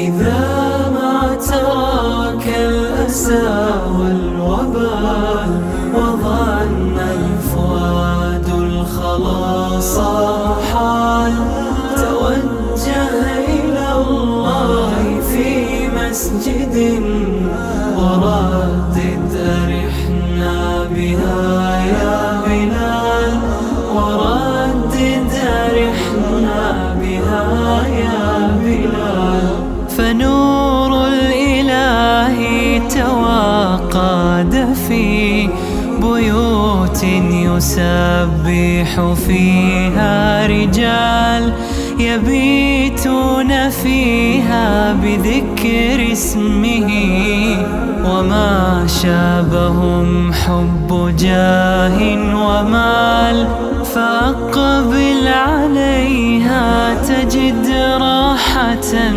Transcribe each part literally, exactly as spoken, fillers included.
إذا ما تراك الأسى والوبال وظن الفؤاد الخلاص محال، توجه إلى الله في مسجد وردد أرحنا بها يا بلال، وردد أرحنا بها يا بلال. فنور الإله تواقد في بيوت يسبح فيها رجال، يبيتون فيها بذكر اسمه، وما شابهم حب جاه ومال. فأقبل عليها تجد راحة،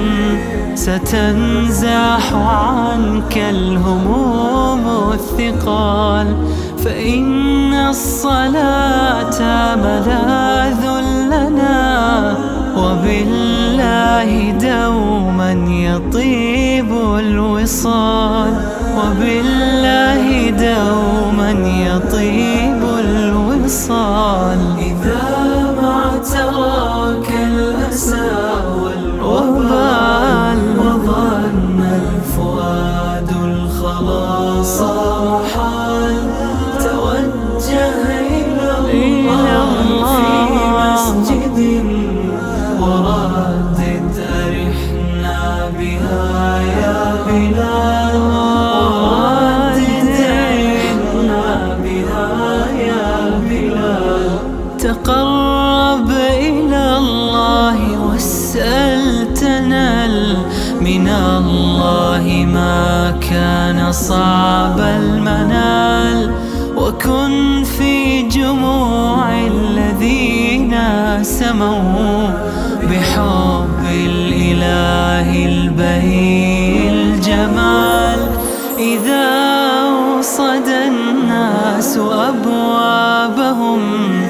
ستنزاح عنك الهموم والثقال. فإن الصلاة ملاذ لنا، وبالله دوما يطيب الوصال، وبالله دوما يطيب الوصال. إذا ما تراك الأسى والوبال وظن الفؤاد الخلاص محال، توجه إلى الله في مسجد وردد أرحنا بها يا بلال، وردد أرحنا بها يا بلال. تقرب إلى الله واسأل تنل من الله ما كان صعب المنال، وكن في جموع الذين سموا بحب الإله البهي الجمال. إذا وصد الناس أبوابهم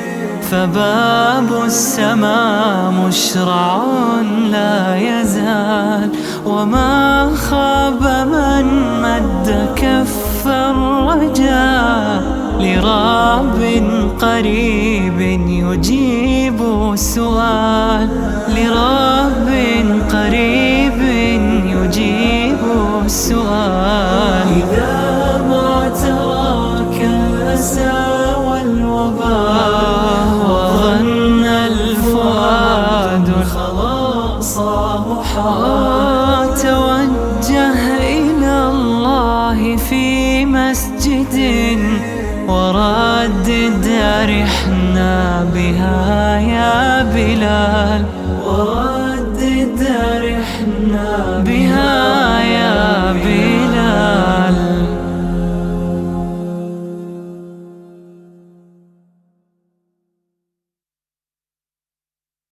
فباب السماء مشرع لا يزال، وما خاب من مد كف الرجاء لرب قريب يجيب السؤال، لرب قريب يجيب السؤال. إذا ما تراك الأسى والوباء وظن الفؤاد الخلاص محال، توجه إلى الله في مسجد وردد أرحنا بها يا بلال.